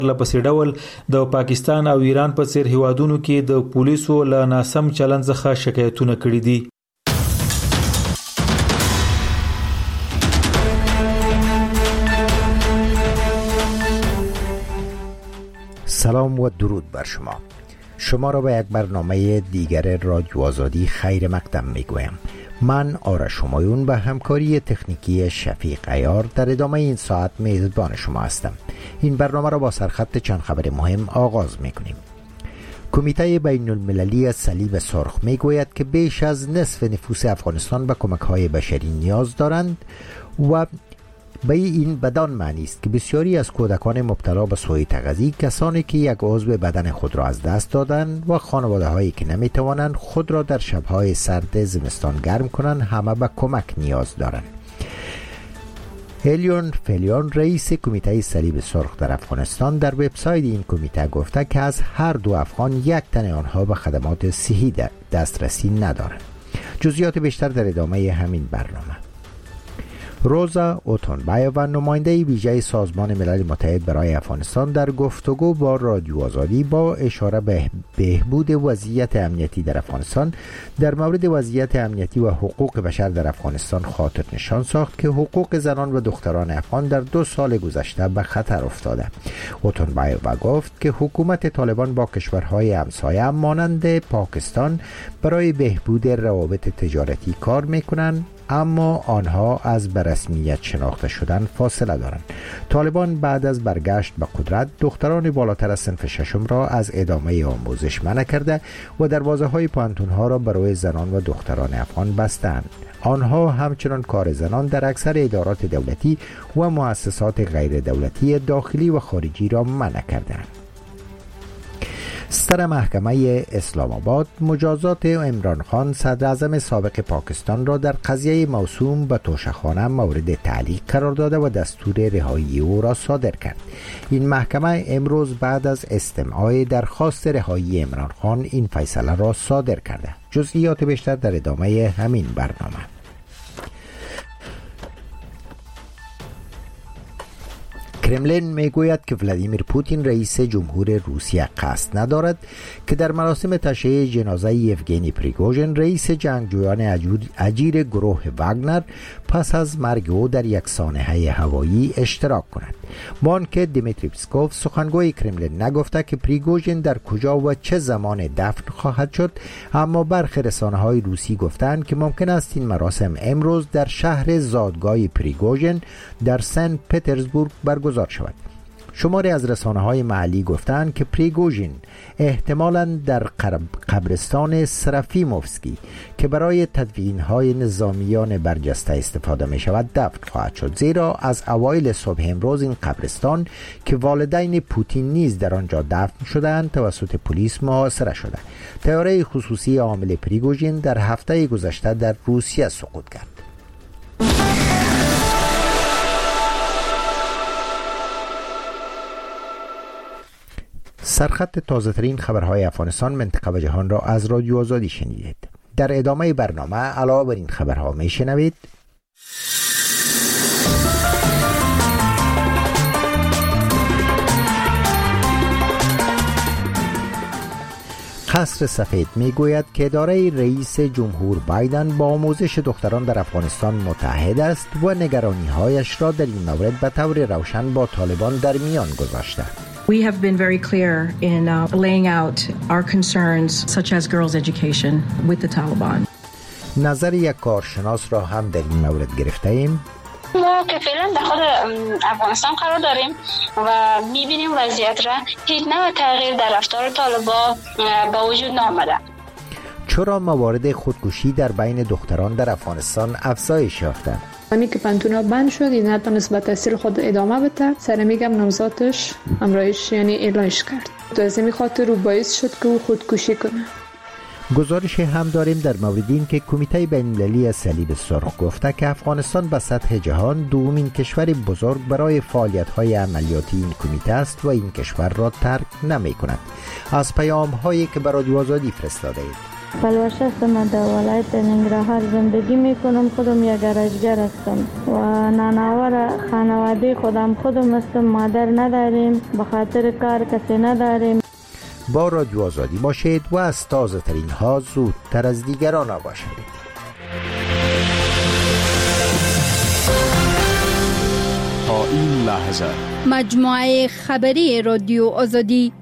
لپسې ډول د پاکستان او ایران په څیر هیوادونو کې د پولیسو له ناسم چلند څخه شکایتونه کړي دي. سلام و درود بر شما. شما را به یک برنامه دیگر رادیو آزادی خیر مقدم میگویم. من آرش همایون به همکاری تکنیکی شفیق عیار در ادامه این ساعت میزبان شما هستم. این برنامه را با سرخط چند خبر مهم آغاز میکنیم. کمیته بین المللی صلیب سرخ میگوید که بیش از نصف نفوس افغانستان به کمک‌های بشری نیاز دارند و به این بدان معنی است که بسیاری از کودکان مبتلا به سوء تغذیه، کسانی که یک عضو بدن خود را از دست دادند و خانواده هایی که نمی توانند خود را در شبهای سرد زمستان گرم کنند، همه به کمک نیاز دارند. هلیون فلیون رئیس کمیته صلیب سرخ در افغانستان در وبسایت این کمیته گفته که از هر دو افغان یک تن آنها به خدمات صحی دسترسی ندارند. جزئیات بیشتر در ادامه همین برنامه. روزا اوتونبایووا نماینده ویژه سازمان ملل متحد برای افغانستان در گفتگو با رادیو آزادی با اشاره به بهبود وضعیت امنیتی در افغانستان در مورد وضعیت امنیتی و حقوق بشر در افغانستان خاطر نشان ساخت که حقوق زنان و دختران افغان در 2 سال گذشته به خطر افتاده. اوتونبایووا گفت که حکومت طالبان با کشورهای همسایه مانند پاکستان برای بهبود روابط تجارتی کار میکنند، اما آنها از به رسمیت شناخته شدن فاصله دارند. طالبان بعد از برگشت به قدرت دختران بالاتر از صنف ششم را از ادامه آموزش منع کرده و دروازه‌های پانتون‌ها را برای زنان و دختران افغان بستند. آنها همچنان کار زنان در اکثر ادارات دولتی و مؤسسات غیر دولتی داخلی و خارجی را منع کردند. ستر محکمه اسلام آباد مجازات عمران خان صدر اعظم سابق پاکستان را در قضیه موسوم به توشه‌خانه مورد تعلیق قرار داده و دستور رهایی او را صادر کرد. این محکمه امروز بعد از استماع درخواست رهایی عمران خان این فیصله را صادر کرده. جزئیات بیشتر در ادامه همین برنامه. کرملین میگوید که ولادیمیر پوتین رئیس جمهور روسیه قصد ندارد که در مراسم تشییع جنازه یوگنی پریگوژن رئیس جنگجویان اجیر گروه واگنر پس از مرگ او در یک سانحه هوایی اشتراک کند. با آنکه دیمیتری پسکوف سخنگوی کرملین نگفته که پریگوژن در کجا و چه زمان دفن خواهد شد، اما برخی رسانه‌های روسی گفتند که ممکن است این مراسم امروز در شهر زادگاه پریگوژن در سن پترزبورگ برگزار شود. شماری از رسانه‌های محلی گفتند که پریگوژین احتمالاً در قبرستان سرافیموفسکی که برای تدفین‌های نظامیان برجسته استفاده می‌شود دفن خواهد شد، زیرا از اوایل صبح امروز این قبرستان که والدین پوتین نیز در آنجا دفن شدند توسط پلیس محاصره شده. طیاره خصوصی حامل پریگوژین در هفته گذشته در روسیه سقوط کرد. سرخط تازه ترین خبرهای افغانستان، منطقه و جهان را از رادیو آزادی شنیدید. در ادامه برنامه علاوه بر این خبرها می شنوید: قصر سفید میگوید که اداره رئیس جمهور بایدن با آموزش دختران در افغانستان متحد است و نگرانی‌هایش را در این مورد به طور روشن با طالبان در میان گذاشته. We have been very clear in laying out our concerns such as girls' education with the Taliban. نظر یک کارشناس را هم در این مورد گرفته ایم. ما که فعلا در خود افغانستان قرار داریم و میبینیم وضعیت را هیچ نوع تغییر در رفتار طالبان با وجود نآمده. چرا موارد خودکشی در بین دختران در افغانستان افزایش یافته؟ زمانی که پانتونا بند شد این نتونست به تحصیل خود ادامه بده، سر میگم نامزادش همراهش یعنی اعلانش کرد. تو از این خاطر رو باعث شد که او خودکشی کنه. گزارش هم داریم در مورد این که کمیته بین‌المللی صلیب سرخ گفته که افغانستان به سطح جهان دومین کشور بزرگ برای فعالیت‌های عملیاتی این کمیته است و این کشور را ترک نمی‌کند. از پیام‌هایی که برای رادیو آزادی فرستاده اید. پلوش هستم، در ولایت ننگرهار زندگی میکنم. خودم یک گراجگر هستم و نانآور خانواده خودم هستم. مادر نداریم، به خاطر کار کسی نداریم. با رادیو آزادی باشید و از تازه ترین ها زودتر از دیگران آگاه شوید. تا این لحظه مجموعه خبری رادیو آزادی.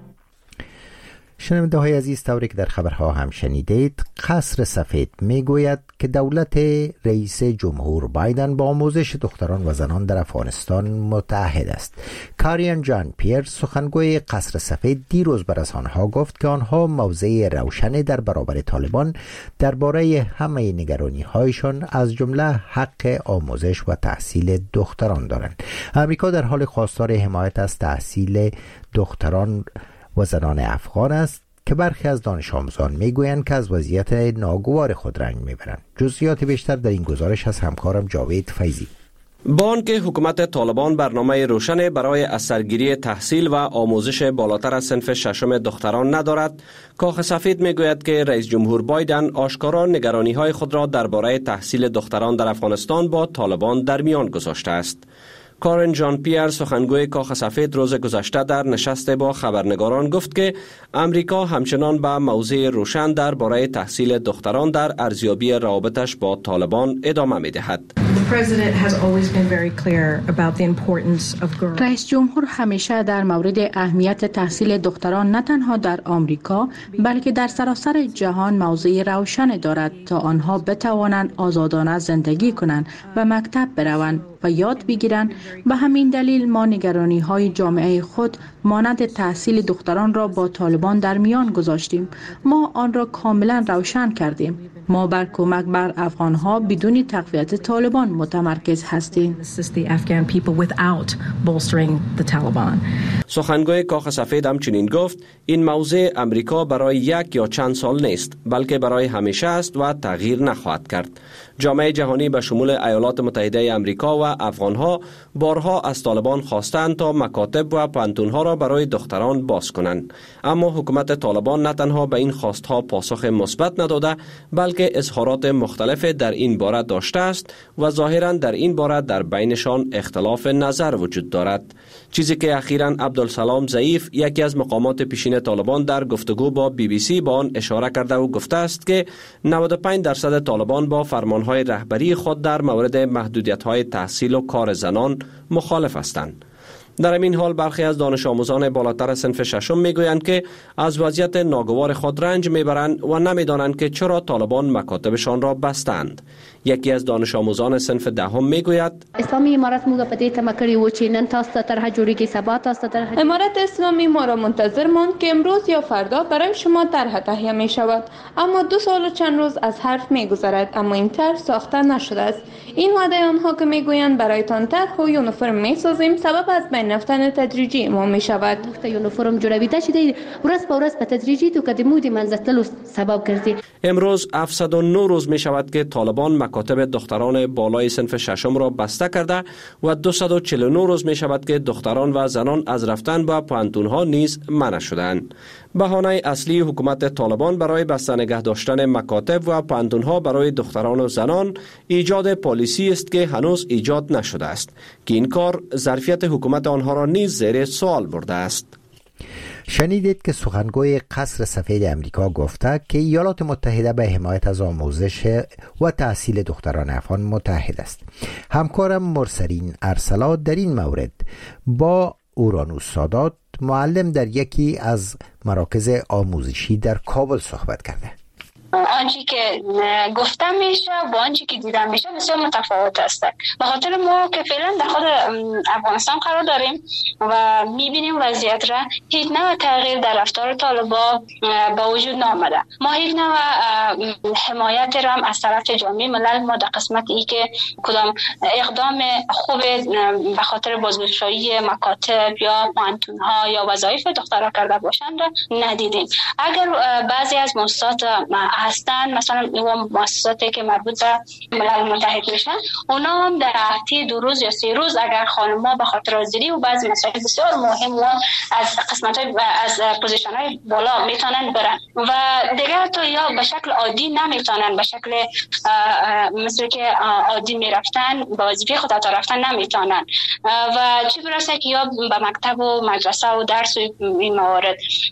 شنونده های عزیز، طوری که در خبرها هم شنیدید، قصر سفید میگوید که دولت رئیس جمهور بایدن با آموزش دختران و زنان در افغانستان متعهد است. کاریان جان پیر، سخنگوی قصر سفید، دیروز بر رسانه‌ها گفت که آنها موضع روشنی در برابر طالبان درباره همه نگرانی‌هایشان از جمله حق آموزش و تحصیل دختران دارند. امریکا در حال خواستار حمایت از تحصیل دختران و زنان افغان است که برخی از دانش آموزان میگویند که از وضعیت ناگوار خود رنج میبرند. جزئیات بیشتر در این گزارش از همکارم جاوید فیضی. با آنکه حکومت طالبان برنامه روشن برای از سرگیری تحصیل و آموزش بالاتر از صنف ششم دختران ندارد، کاخ سفید میگوید که رئیس جمهور بایدن آشکارا نگرانی‌های خود را درباره تحصیل دختران در افغانستان با طالبان در میان گذاشته است. کارن جان پیر، سخنگوی کاخ سفید، روز گذشته در نشست با خبرنگاران گفت که امریکا همچنان به موضع روشن درباره تحصیل دختران در ارزیابی روابطش با طالبان ادامه می‌دهد. رئیس جمهور همیشه در مورد اهمیت تحصیل دختران نه تنها در آمریکا بلکه در سراسر جهان موضع روشن دارد تا آنها بتوانند آزادانه زندگی کنند و مکتب بروند و یاد بگیرند. به همین دلیل ما نگرانی‌های جامعه خود مانند تحصیل دختران را با طالبان در میان گذاشتیم. ما آن را کاملا روشن کردیم. ما بر کمک بر افغان‌ها بدون تقویت طالبان متمرکز هستیم. سخنگوی کاخ سفید همچنین گفت این موضوع امریکا برای یک یا چند سال نیست بلکه برای همیشه است و تغییر نخواهد کرد. جامعه جهانی به شمول ایالات متحده امریکا و افغان‌ها بارها از طالبان خواستند تا مکاتب و پانتون‌ها را برای دختران باز کنند، اما حکومت طالبان نه تنها به این خواستها پاسخ مثبت نداده بلکه اظهارات مختلف در این باره داشته است و ظاهراً در این باره در بینشان اختلاف نظر وجود دارد. چیزی که اخیراً عبدالسلام ضعیف، یکی از مقامات پیشین طالبان، در گفتگو با BBC با آن اشاره کرده و گفته است که 95% طالبان با فرمانهای رهبری خود در مورد محدودیت‌های تحصیل و کار زنان مخالف هستند. در این حال برخی از دانش آموزان بالاتر صنف ششم میگویند که از وضعیت ناگوار خود رنج میبرند و نمیدانند که چرا طالبان مکاتبشان را بستند. یکی از دانش آموزان صنف دهم میگوید اسلامی امارت موږ په دې تمه کړی و چې نن تاسو ته طرح جوړیږي، سبا تاسو ته طرح. امارت اسلامی ما را منتظر ماند که امروز یا فردا برای شما طرح تهیه می شود، اما 2 سال و چند روز از حرف میگذرد اما این طرح ساخته نشده است. این وعده آنها که میگویند برایتان طرح و یونیفرم میسازیم سبب از بین رفتن تدریجی ما می شود. یونیفرم جوړوي چې دی ورځ په ورځ په تدریجی تو کدمو دی منځتلو سبب ګرځي. امروز 709 روز می شود که طالبان مکاتب دختران بالای صنف ششم را بسته کرده و 249 روز می شود که دختران و زنان از رفتن به پانتون‌ها نیز منع شدند. بهانه اصلی حکومت طالبان برای بسته نگه داشتن مکاتب و پانتون‌ها برای دختران و زنان ایجاد پالیسی است که هنوز ایجاد نشده است که این کار ظرفیت حکومت آنها را نیز زیر سوال برده است. شنیدید که سخنگوی قصر سفید امریکا گفته که ایالات متحده به حمایت از آموزش و تحصیل دختران افغان متحد است. همکارم مرسلین ارسلا در این مورد با اورانوس سادات، معلم در یکی از مراکز آموزشی در کابل صحبت کرده. آنچه که گفتم میشه با آنچه که دیدم میشه بسیار متفاوت است. به خاطر ما که فعلا در خود افغانستان قرار داریم و میبینیم وضعیت را هیچ نوع تغییر در رفتار طالبان با وجود نامده. ما هیچ نوع حمایت را هم از طرف جامعه ملل ما در قسمت ای که کدام اقدام خوب به خاطر بازگشایی مکاتب یا پانتون‌ها یا وظایف دخترها کرده باشند را ندیدیم. اگر بعضی از مؤسسات هستن، مثلا مؤسساتی که مربوط به ملل متحد میشن، اونا هم در هفته 2 روز یا 3 روز اگر خانم‌ها به خاطر آزادی و بعضی مسائل بسیار مهم و از قسمت‌های از پوزیشن‌های بالا میتونن برن و دیگه تو یا به شکل عادی نمیتونن، به شکل مثل که عادی میرفتن با وظیفه خود تا رفتن نمیتونن و چه برسه که یا به مکتب و مدرسه و درس و این موارد.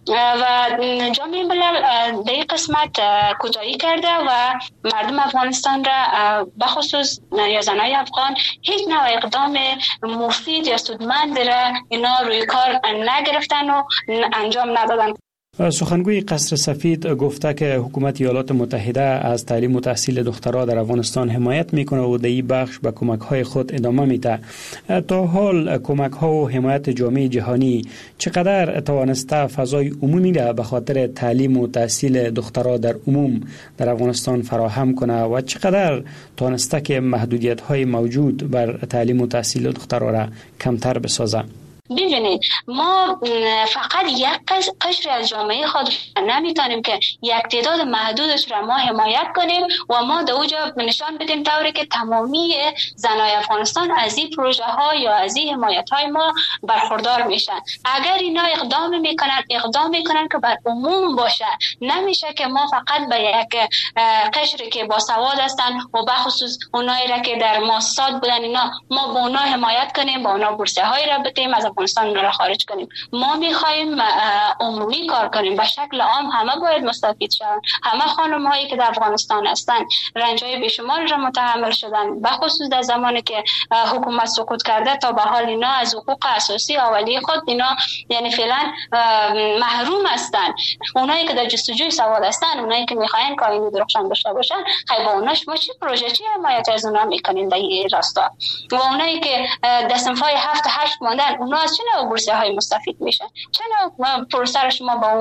و جامعه ملل در این قسمت کوتاهی کرده و مردم افغانستان را بخصوص یا زنای افغان هیچ نوع اقدام مفید یا سودمند را اینا روی کار نگرفتن و انجام ندادن. سخنگوی قصر سفید گفته که حکومت ایالات متحده از تعلیم و تحصیل دخترها در افغانستان حمایت میکنه و در این بخش به کمک‌های خود ادامه میده. تا حال کمک‌ها و حمایت جامعه جهانی چقدر توانسته فضای عمومی را به خاطر تعلیم و تحصیل دخترها در عموم در افغانستان فراهم کنه و چقدر توانسته که محدودیت‌های موجود بر تعلیم و تحصیل دخترها را کمتر بسازه؟ ببینید ما فقط یک قشر از جامعه خود نمیتونیم که یک تعداد محدودش را ما حمایت کنیم و ما در اونجا نشان بدیم طوری که تمامی زنای افغانستان از این پروژه ها یا از این حمایت های ما برخوردار میشن. اگر اینا اقدام میکنن که بر عموم باشه، نمیشه که ما فقط به یک قشری که با سواد هستن و بخصوص اونایی را که در مؤسسات بودن اینا ما با اونا حمایت کنیم، با اونا بورسیه های را بدیم، از افغانستان را خارج کنیم. ما میخوایم عمومی کار کنیم، به شکل عام همه باید مستفید شوند. همه خانم هایی که در افغانستان هستن رنج های بیشمار را متحمل شدن، به خصوص در زمانی که حکومت سقوط کرده تا به حال اینا از حقوق اساسی اولیه خود اینا یعنی فعلا محروم هستن. اونایی که در جستجوی سواد هستن، اونایی که میخواین کارایی درخشان داشته باشن، خیلی با اوناش ما چه پروژه چه حمایت از اونا میکنیم در این راستا؟ و اونایی که در صنف‌های 7 و 8 ماندن، اونا از چه نوع بورسیه های مستفید میشن؟ چه نوع پروسه را شما با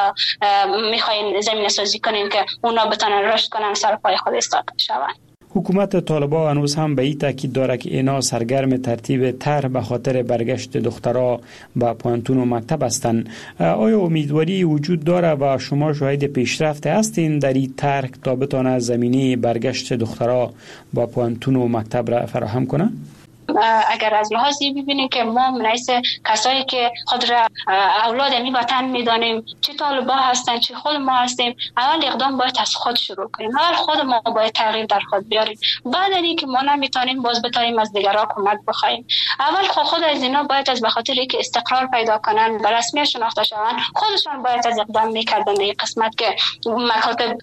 اون میخواین زمینه سازی کنین که اونا بتونن رشد کنن، سر پای خود ایستاده شون؟ حکومت طالبان هنوز هم به این تاکید داره که اینا سرگرم ترتیب طرح به خاطر برگشت دخترها به پوانتون و مکتب هستند. آیا امیدواری وجود داره و شما شاهد پیشرفت هستین در این طرح تا بتونه زمینه برگشت دخترها به پوانتون و مکتب را فراهم کنه؟ اگر از لحاظی ببینیم که ما منعیس کسایی که خود را اولاد این وطن میدانیم، چه طالبا هستن چه خود ما هستیم، اول اقدام باید از خود شروع کنیم. اول خود ما باید تغییر در خود بیاریم. بعد از اینکه ما نمیتونیم باز بتاییم از دیگران کمک بخوایم. اول خود از اینا باید از بخاطر اینکه استقرار پیدا کنن، به رسمیت شناخته شوند، خودشان باید از اقدام میکردن. این قسمت که مکاتب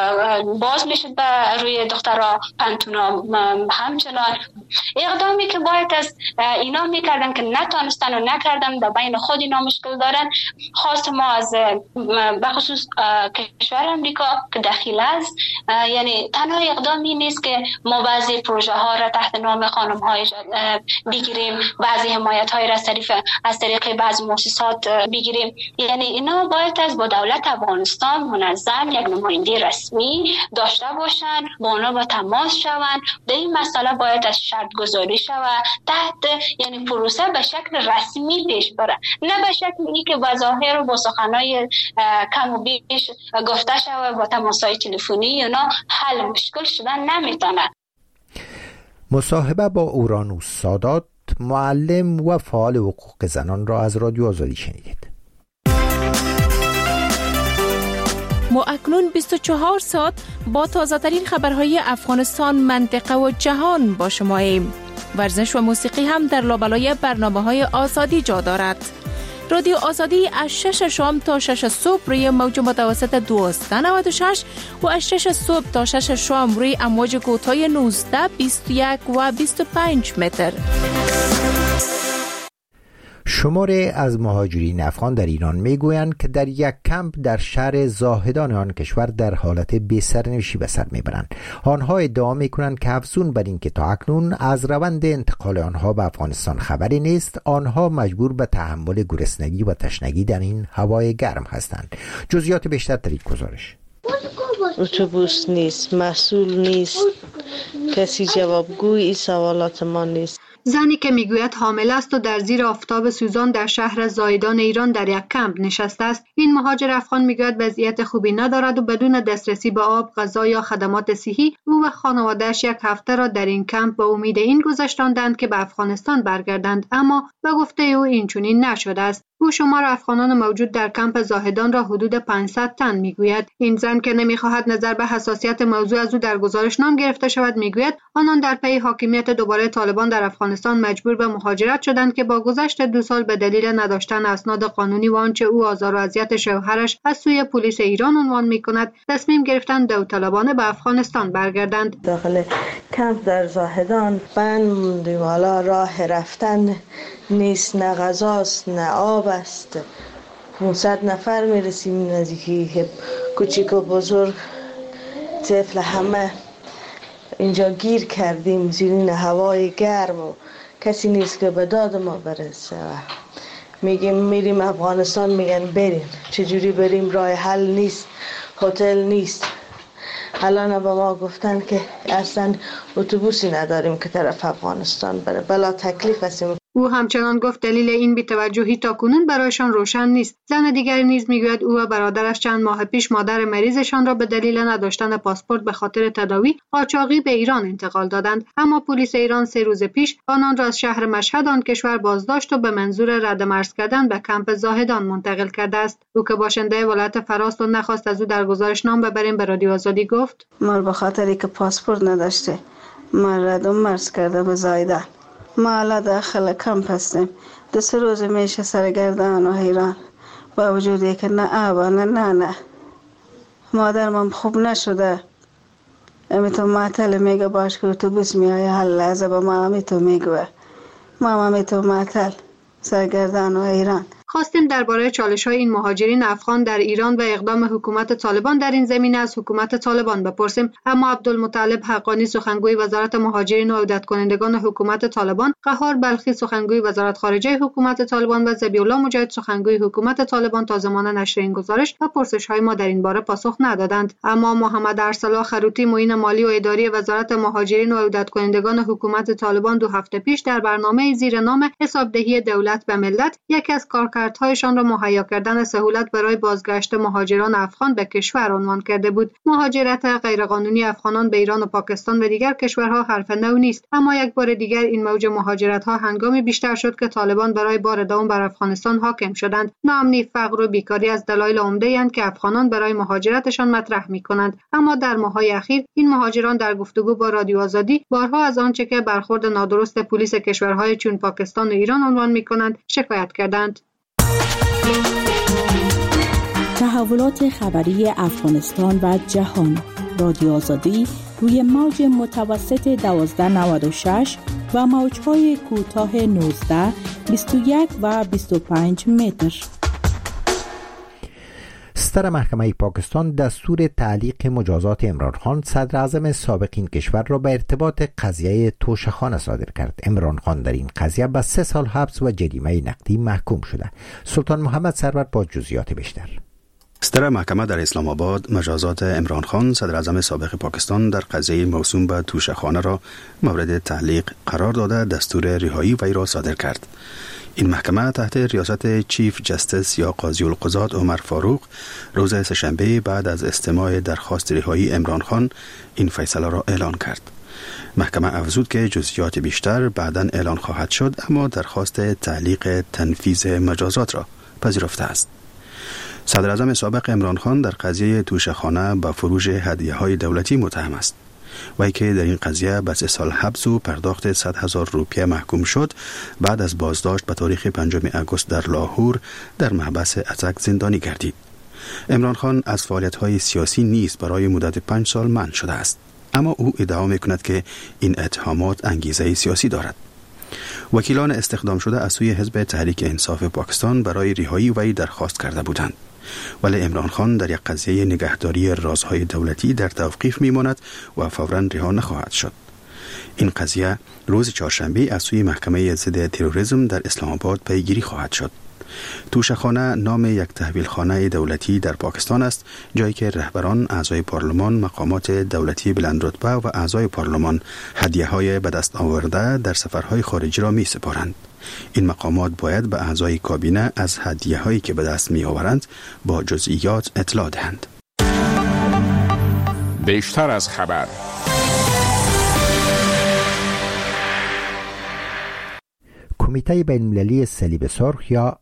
باز میشد به روی دخترها، پنتونا همچنان اقدامی که باید از اینا میکردن که نتونستن و نکردن، در بین خود اینا مشکل دارن. خواست ما از بخصوص کشور امریکا که دخیل است، یعنی تنها اقدامی نیست که ما بعضی پروژه ها را تحت نام خانم های بگیریم، بعضی حمایت های را از طریق بعضی مؤسسات بگیریم. یعنی اینا باید از با دولت افغانستان منظم یک نماینده رسمی داشته باشن، با اونا با تماس شوند. به این مسئله باید از شرط گذاری شود، تحت یعنی پروسه به شکل رسمی پیش بره، نه به شکلی که با ظاهر و با سخنای کم و بیش گفته شود با تماس‌های تلفنی اینا حل مشکل شدن نمیتونه. مصاحبه با اورانوس سادات، معلم و فعال حقوق زنان را از رادیو آزادی شنیدید. ما اکنون 24 ساعت با تازه‌ترین خبرهای افغانستان، منطقه و جهان با شماییم. ورزش و موسیقی هم در لابلای برنامه‌های آزادی جا دارد. رادیو آزادی از 6 شام تا 6 صبح روی موج متوسط 1296 و از 6 صبح تا 6 شام روی امواج کوتاه 19، 21 و 25 متر. شماره از مهاجرین افغان در ایران میگویند که در یک کمپ در شهر زاهدان آن کشور در حالت بی‌سرنوشتی به سر میبرند. آنها ادعا میکنند که افزون بر این که تا اکنون از روند انتقال آنها به افغانستان خبری نیست، آنها مجبور به تحمل گرسنگی و تشنگی در این هوای گرم هستند. جزئیات بیشتر در این گزارش. اتوبوس نیست، مسئول نیست، کسی جوابگوی این سوالات ما نیست. زنی که میگوید حامل است و در زیر آفتاب سوزان در شهر زاهدان ایران در یک کمپ نشسته است. این مهاجر افغان میگوید وضعیت خوبی ندارد و بدون دسترسی به آب، غذا یا خدمات صحی او و خانواده‌اش یک هفته را در این کمپ به امید این گذشتاندند که به افغانستان برگردند، اما به گفته او این چنین نشده است. او شمار افغانان موجود در کمپ زاهدان را حدود 500 تن میگوید. این زن که نمیخواهد نظر به حساسیت موضوع از او در گزارش نام گرفته شود میگوید آنان در پی حاکمیت دوباره طالبان در افغانستان مجبور به مهاجرت شدند که با گذشت 2 سال به دلیل نداشتن اسناد قانونی و آنچه او آزار و اذیت شوهرش از سوی پلیس ایران عنوان میکند تصمیم گرفتند داوطلبانه به افغانستان برگردند. داخل کمپ در زاهدان بند والا راه رفتن نیست، نه غذاست نه آب است. 500 نفر میرسیم، نزدیکی کوچیک و بزرگ طفل همه اینجا گیر کردیم زیرین هوای گرم و کسی نیست که به داد ما برسه. میگیم میریم افغانستان، میگن بریم. چجوری بریم؟ راه حل نیست، هتل نیست. الان به ما گفتن که اصلا اتوبوسی نداریم که طرف افغانستان بره، بلا تکلیف هستیم. او همچنان گفت دلیل این بی‌توجهی تاکنون برایشان روشن نیست. زن دیگری نیز میگوید او و برادرش چند ماه پیش مادر مریضشان را به دلیل نداشتن پاسپورت به خاطر تداوی قاچاقی به ایران انتقال دادند، اما پلیس ایران 3 روز پیش آنان را از شهر مشهد آن کشور بازداشت و به منظور ردمرز کردن به کمپ زاهدان منتقل کرده است. او که باشنده ولایت فراست و نخواست از او در گزارش نام ببریم به رادیو آزادی گفت ما به خاطری که پاسپورت نداشته ما ردمرز کرده به زاهدان. ما حالا داخل کمپ هستیم. 2 روز میشه سرگردان و حیران، با وجودی که نه آب نه مادرم خوب نشده. امیتو معطل میگه باش که اتوبوس میایه هر لحظه به ما امیتو میگوه ما امیتو معطل سرگردان و حیران. خواستیم درباره چالش‌های این مهاجرین افغان در ایران و اقدام حکومت طالبان در این زمینه از حکومت طالبان بپرسیم، اما عبدالمطلب حقانی سخنگوی وزارت مهاجرین و عودت کنندگان حکومت طالبان، قهار بلخی سخنگوی وزارت خارجه حکومت طالبان و ذبیح الله مجاهد سخنگوی حکومت طالبان تا زمان نشر این گزارش و پرسش‌های ما در این باره پاسخ ندادند. اما محمد ارسلا خروتی معین مالی و اداری وزارت مهاجرین و عودت کنندگان حکومت طالبان 2 هفته پیش در برنامه زیر نام حسابدهی دولت به ملت یکی از کارکردهایشان را مهیا کردن سهولت برای بازگشت مهاجران افغان به کشور عنوان کرده بود. مهاجرت غیرقانونی افغانان به ایران و پاکستان و دیگر کشورها حرف نو نیست، اما یک بار دیگر این موج مهاجرت‌ها هنگامی بیشتر شد که طالبان برای بار دوم بر افغانستان حاکم شدند. ناامنی، فقر و بیکاری از دلایل عمده‌اند که افغانان برای مهاجرتشان مطرح می‌کنند، اما در ماه‌های اخیر این مهاجران در گفتگو با رادیو آزادی بارها از آنچه که برخورد نادرست پلیس کشورهای چون پاکستان و ایران عنوان می‌کنند شکایت کردند. تحولات خبری افغانستان و جهان. رادیو آزادی روی موج متوسط 1296 و موج‌های کوتاه 19، 21 و 25 متر. ستر محکمه پاکستان دستور تعلیق مجازات عمران خان صدر اعظم سابق این کشور را به ارتباط قضیه توشهخانه صادر کرد. عمران خان در این قضیه به 3 سال حبس و جریمه نقدی محکوم شده. سلطان محمد سرور با جزئیات بیشتر. ستر محکمه در اسلام آباد مجازات عمران خان صدر اعظم سابق پاکستان در قضیه موسوم به توشهخانه را مورد تعلیق قرار داده دستور رهایی وی را صادر کرد. این محکمه تحت ریاست چیف جستس یا قاضی القضات عمر فاروق روز سه‌شنبه بعد از استماع درخواست رهایی عمران خان این فیصله را اعلان کرد. محکمه افزود که جزئیات بیشتر بعداً اعلان خواهد شد، اما درخواست تعلیق تنفیذ مجازات را پذیرفته است. صدر اعظم سابق عمران خان در قضیه توشهخانه به فروش هدیه‌های دولتی متهم است. وی که در این قضیه به 3 سال حبس و پرداخت 100,000 روپیه محکوم شد، بعد از بازداشت به تاریخ 5 آگوست در لاهور در محبس اتک زندانی گردید. عمران خان از فعالیت‌های سیاسی نیز برای مدت 5 سال منع شده است، اما او ادعا می‌کند که این اتهامات انگیزه سیاسی دارد. وکیلان استخدام شده از سوی حزب تحریک انصاف پاکستان برای رهایی وی درخواست کرده بودند، ولی عمران خان در یک قضیه نگهداری رازهای دولتی در توقیف میماند و فوراً رها نخواهد شد. این قضیه روز چهارشنبه از سوی محکمه ضد تروریسم در اسلام آباد پیگیری خواهد شد. توشخانه نام یک تحویلخانه دولتی در پاکستان است، جایی که رهبران، اعضای پارلمان، مقامات دولتی بلندرتبه و اعضای پارلمان هدیه‌های به دست آورده در سفرهای خارجی را می سپارند. این مقامات باید به اعضای کابینه از هدیه‌هایی که به دست می آورند با جزئیات اطلاع دهند. بیشتر از خبر. کمیته بین‌المللی صلیب سرخ یا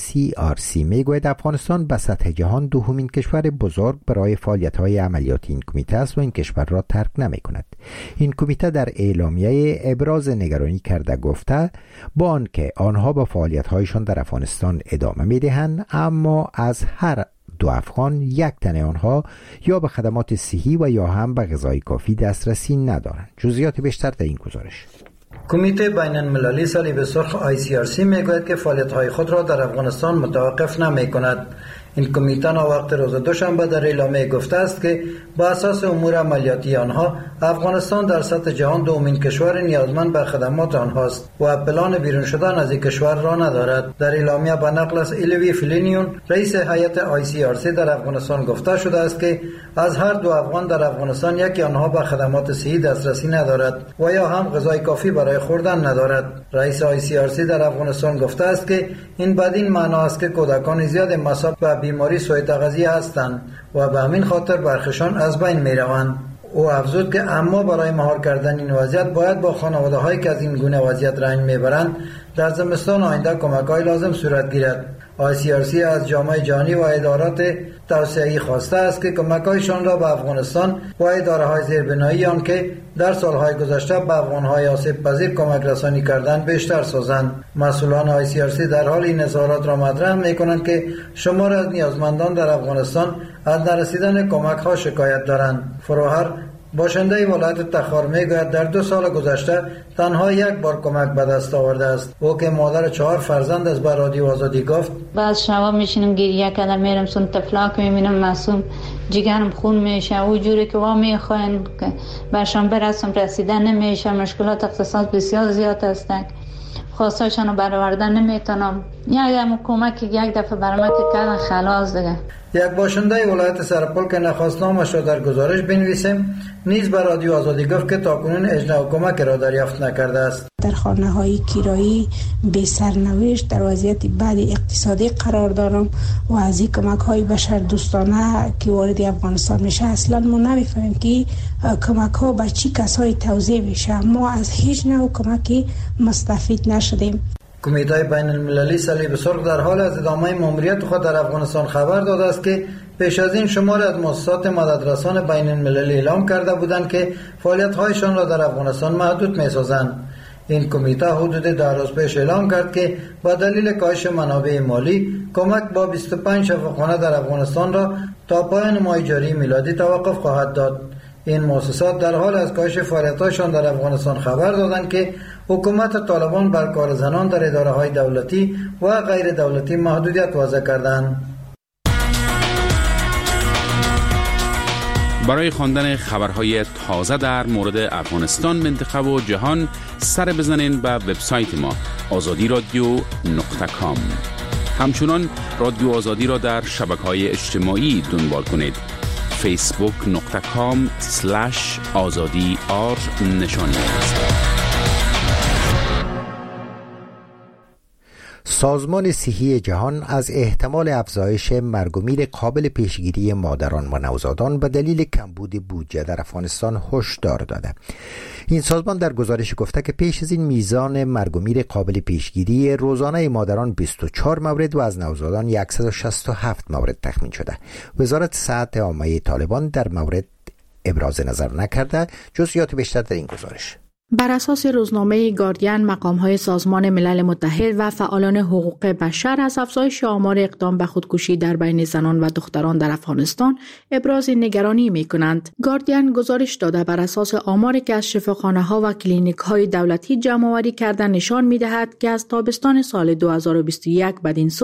ICRC میگوید افغانستان به سطح جهان دومین کشور بزرگ برای فعالیت‌های عملیاتی این کمیته است و این کشور را ترک نمی‌کند. این کمیته در اعلامیه ابراز نگرانی کرده گفته با آنکه آنها با فعالیت‌هایشان در افغانستان ادامه می‌دهند، اما از هر دو افغان یک تن آنها یا به خدمات صحی و یا هم به غذای کافی دسترسی ندارند. جزئیات بیشتر در این گزارش. کمیته بین المللی صلیب سرخ ICRC میگوید که فعالیت‌های خود را در افغانستان متوقف نمی‌کند. این کمیته وقت روز دوشنبه در اعلامیه گفته است که با اساس امور عملیاتی آنها افغانستان در سطح جهان دومین کشور نیازمند به خدمات آنهاست و پلان بیرون شدن از این کشور را ندارد. در اعلامیه به نقل از ایلوی فلینیون رئیس هیئت ICRC در افغانستان گفته شده است که از هر دو افغان در افغانستان یکی آنها به خدمات صحی دسترسی ندارد و یا هم غذای کافی برای خوردن ندارد. رئیس ICRC در افغانستان گفته است که این بدین معنا است که کودکان زیاد مصاب به بیماری سوء تغذیه هستند و به همین خاطر برخشان از بین می روند. او افزود که اما برای مهار کردن این وضعیت باید با خانواده هایی که از این گونه وضعیت رنج میبرند در زمستان آینده کمک های لازم صورت گیرد. ICRC از جامعه جهانی و ادارات توسعه‌ای خواسته است که کمک‌هایشان را به افغانستان و اداره‌های زیربنایی آن که در سالهای گذشته به افغان‌های آسیب پذیر کمک رسانی کردند بیشتر سازند. مسئولان ICRC در حال این اظهارات را مطرح می‌کنند که شمار از نیازمندان در افغانستان از نرسیدن کمک‌ها شکایت دارند. فروهر باشنده ولایت تخار میگوید در 2 سال گذشته تنها یک بار کمک به دست آورده است. او که مادر 4 فرزند است به رادیو آزادی گفت بعد شبا میشینم گریه کردم، میرم سون طفلاک میبینم معصوم جگرم خون میشه، او جوری که وا میخواین که برشان برسم رسیدن نمیشه، مشکلات اقتصاد بسیار زیاد هستند، خواستاشون رو برآوردن نمیتونم. یک کمک یک دفعه برام که کردن خلاص دیگه. یک باشنده ولایت سرپل که نخواستنامش را در گزارش بنویسیم نیز به رادیو آزادی گفت که تاکنون اجرا کمک را دریافت نکرده است. در خانه‌های کرایی بی سرنوشت در وضعیت بد اقتصادی قرار دارم و از این کمک‌های بشر دوستانه که وارد افغانستان میشه اصلا ما نمی‌فهمیم که کمک‌ها به چی کسایی توزیع میشه. ما از هیچ نوع کمکی مستفید نشدیم. کمیته بین المللی صلیب سرخ در حال از ادامه ماموریت خود در افغانستان خبر داده است که پیش از این شمار از مؤسسات مددرسان بین المللی اعلام کرده بودند که فعالیت‌هایشان را در افغانستان محدود می‌سازند. این کمیته حدود 2 روز پیش اعلام کرد که با دلیل کاهش منابع مالی کمک با 25 شفاخانه در افغانستان را تا پایان ماه جاری میلادی توقف خواهد داد. این مؤسسات در حال از کاهش فعالیت‌هایشان در افغانستان خبر دادند که حکومت طالبان بر کار زنان در اداره‌های دولتی و غیر دولتی محدودیت وضع کردند. برای خواندن خبرهای تازه در مورد افغانستان، منطقه و جهان سر بزنین به وبسایت ما azadiradio.com. همچنان رادیو آزادی را در شبکه‌های اجتماعی دنبال کنید. facebook.com/azadi_r سازمان صحی جهان از احتمال افزایش مرگ و میر قابل پیشگیری مادران و نوزادان به دلیل کمبود بودجه در افغانستان هشدار داده. این سازمان در گزارش گفته که پیش از این میزان مرگ و میر قابل پیشگیری روزانه مادران 24 مورد و از نوزادان 167 مورد تخمین شده. وزارت صحت عامه طالبان در مورد ابراز نظر نکرده. جزئیات بیشتر در این گزارش. بر اساس روزنامه گاردین، مقام‌های سازمان ملل متحد و فعالان حقوق بشر از افزایش آمار اقدام به خودکشی در بین زنان و دختران در افغانستان ابراز نگرانی می‌کنند. گاردین گزارش داده بر اساس آماری که از شفاخانه‌ها و کلینیک‌های دولتی جمع‌آوری کرده نشان می‌دهد که از تابستان سال 2021 بدین سو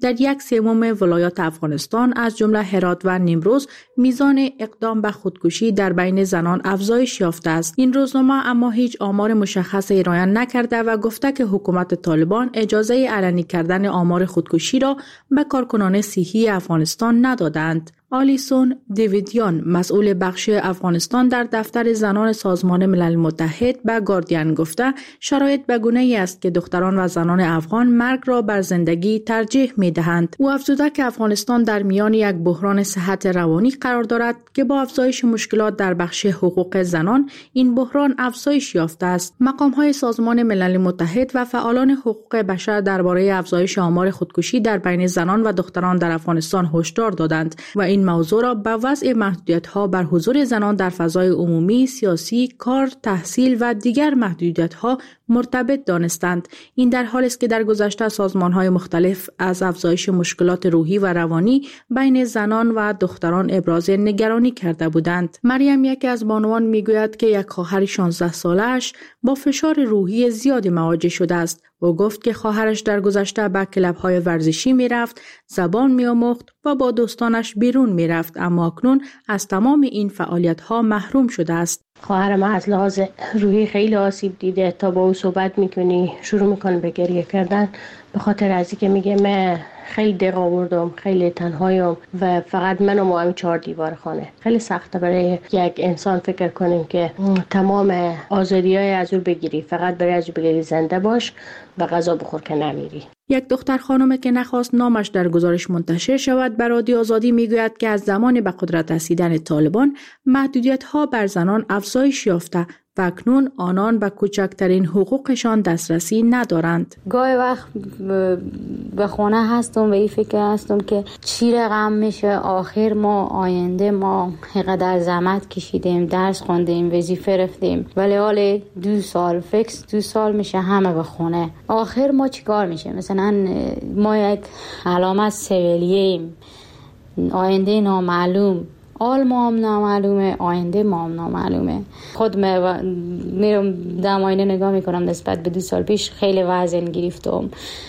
در 1/3 ولایات افغانستان از جمله هرات و نیمروز میزان اقدام به خودکشی در بین زنان افزایش یافته است. این روزنامه اما هیچ آمار مشخص ارائه نکرده و گفته که حکومت طالبان اجازه علنی کردن آمار خودکشی را به کارکنان صحی افغانستان ندادند. آلیسون دیویدیان مسئول بخش افغانستان در دفتر زنان سازمان ملل متحد به گاردین گفته شرایط به گونه‌ای است که دختران و زنان افغان مرگ را بر زندگی ترجیح می‌دهند. او افزوده که افغانستان در میان یک بحران صحت روانی قرار دارد که با افزایش مشکلات در بخش حقوق زنان این بحران افزایش یافته است. مقام‌های سازمان ملل متحد و فعالان حقوق بشر درباره افزایش آمار خودکشی در بین زنان و دختران در افغانستان هشدار دادند و این موضوع را با وضع محدودیت‌ها بر حضور زنان در فضای عمومی، سیاسی، کار، تحصیل و دیگر محدودیت‌ها مرتبط دانستند. این در حالی است که در گذشته سازمان‌های مختلف از افزایش مشکلات روحی و روانی بین زنان و دختران ابراز نگرانی کرده بودند. مریم یکی از بانوان میگوید که یک خواهر 16 ساله‌اش با فشار روحی زیادی مواجه شده است. او گفت که خواهرش در گذشته به کلب‌های ورزشی می‌رفت، زبان می‌آموخت و با دوستانش بیرون می‌رفت، اما اکنون از تمام این فعالیت‌ها محروم شده است. خواهرم از لحاظ روحی خیلی آسیب دیده. تا با او صحبت می‌کنی شروع می‌کنه به گریه کردن، به خاطر از اینکه میگه من خیلی دق آوردم، خیلی تنهایم و فقط من و همین 4 دیوار خانه. خیلی سخته برای یک انسان فکر کنیم که تمام آزادی‌های از او بگیری، فقط برای از او بگیری زنده باش و غذا بخور که نمیری. یک دختر خانم که نخواست نامش در گزارش منتشر شود به رادیو آزادی میگوید که از زمان به قدرت رسیدن طالبان محدودیت‌ها بر زنان افزایش یافته و اکنون آنان به کوچکترین حقوقشان دسترسی ندارند. گاهی وقت به خونه هستم و این فکر هستم که چی رقم میشه، آخر ما آینده ما اینقدر زحمت کشیدیم، درس خوندیم، وظیفه رفتیم، ولی حالا 2 سال فکس 2 سال میشه همه به خونه. آخر ما چیکار میشه؟ مثلا ما یک علامت سویلیه‌ایم، آینده نامعلوم، آل ما هم نامعلومه، آینده ما هم نامعلومه. خود میرم دم آینه نگاه میکنم، نسبت به 2 سال پیش خیلی وزن گرفتم.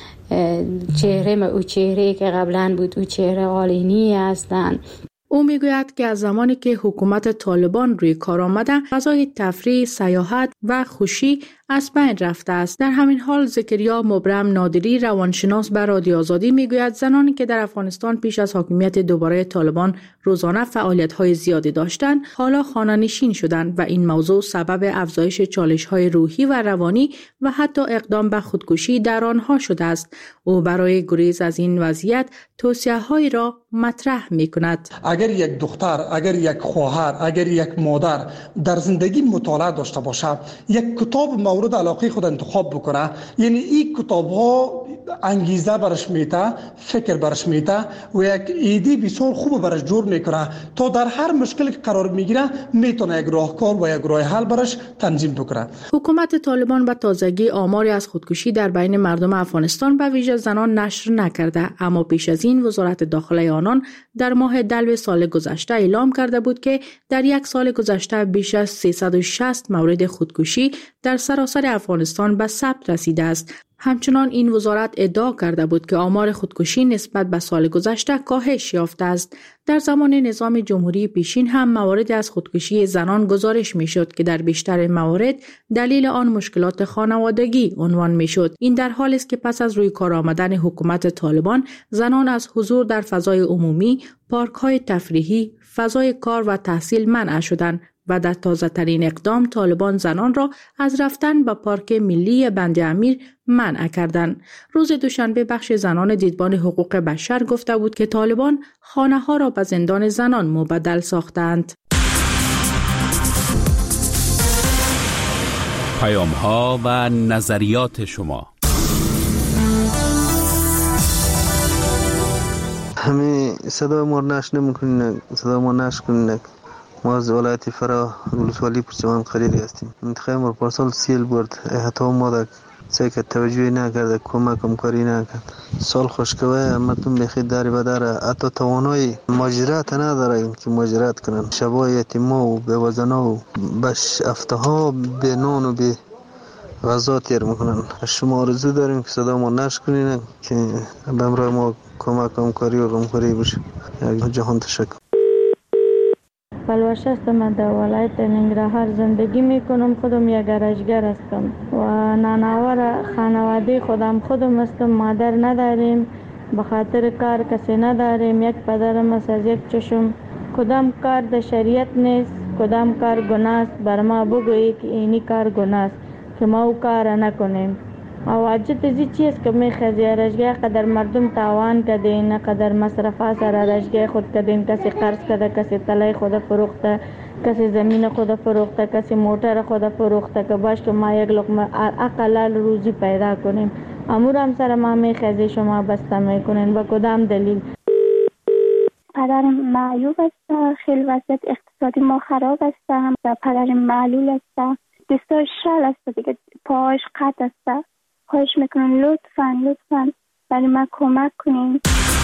چهره او چهره که قبلا بود او چهره آلینی هستن. او میگوید که از زمانی که حکومت طالبان روی کار آمده فضای تفریح، سیاحت و خوشی از بین رفته است. در همین حال زکریا مبرم نادری روانشناس بر رادیو آزادی میگوید زنانی که در افغانستان پیش از حاکمیت دوباره طالبان روزانه فعالیت‌های زیادی داشتند حالا خانه‌نشین شدند و این موضوع سبب افزایش چالش‌های روحی و روانی و حتی اقدام به خودکشی در آنها شده است. او برای گریز از این وضعیت توصیه‌هایی را مطرح می‌کند. اگر یک دختر، اگر یک خواهر، اگر یک مادر در زندگی مطالعه داشته باشد، یک کتاب مورد علاقه خود انتخاب بکنه، یعنی این کتاب‌ها انگیزه برش میده، فکر برش میده و یک ایده بسیار خوب برش جور میکنه تا در هر مشکلی که قرار میگیره میتونه یک راهکار و یک راه حل برش تنظیم بکنه. حکومت طالبان به تازگی آماری از خودکشی در بین مردم افغانستان به ویژه زنان نشر نکرده، اما پیش از این وزارت داخله آنان در ماه دلو سال گذشته اعلام کرده بود که در 1 سال گذشته بیش از 360 مورد خودکشی در سراسر افغانستان به ثبت رسیده است. همچنان این وزارت ادعا کرده بود که آمار خودکشی نسبت به سال گذشته کاهش یافته است. در زمان نظام جمهوری پیشین هم موارد از خودکشی زنان گزارش میشد که در بیشتر موارد دلیل آن مشکلات خانوادگی عنوان میشد. این در حالی است که پس از روی کار آمدن حکومت طالبان زنان از حضور در فضای عمومی، پارک‌های تفریحی، فضای کار و تحصیل منع شدند و در تازه‌ترین اقدام طالبان زنان را از رفتن به پارک ملی بند امیر منع کردند. روز دوشنبه بخش زنان دیدبان حقوق بشر گفته بود که طالبان خانه‌ها را به زندان زنان مبدل ساختند. پیام‌ها و نظریات شما. همه صدا ما نشر نمی‌کنین، صدا ما نشر کنین. ما از ولایت فرا ولسوالی پرچمان قریری هستیم. منطقه ما پارسال سیل برد، حتی ما در سیکت توجهی نکرده، کمکم کاری نکرد. سال خوشکوه مردم بخید داری بداره، حتی توانای ماجرات نداره که ماجرات کنن. شبای یتیما و بیوزنا و بش افتها به نان و به غذا تیر میکنن. شما آرزو داریم که صدا ما نشر کنین که به امرای ما کمک همکاری و غمخوری بشه. جهان تشکر. پلوش هستم، در ولایت ننگرهار زندگی میکنم. خودم یک گرجگر هستم و نانآور خانواده خودم هستم. مادر نداریم، به خاطر کار کسی نداریم. یک پدرم است از یک چشم. کدام کار در شریعت نیست، کدام کار گناه است. بر ما بگویی که اینی کار گناه است که ما او کار نکنیم. او عجت ازی چیز که میخوازی رشگاه قدر مردم تاوان کدین، قدر مصرفات سر رشگاه خود کدین. کسی قرض کده، کسی طلای خود فروخته، کسی زمین خود فروخته، کسی موتر خود فروخته که باش که ما یک لقمه اقلال روزی پیدا کنیم. امور هم سر ما میخوازی شما بسته میکنین. با کدام دلیل؟ پدرم معیوب است، خیلی وضعیت اقتصادی ما خراب است. پدرم معلول است، دستاش شل است دیگه، پاهاش قطع است. خواهش میکنم لطفاً برای من کمک کنین.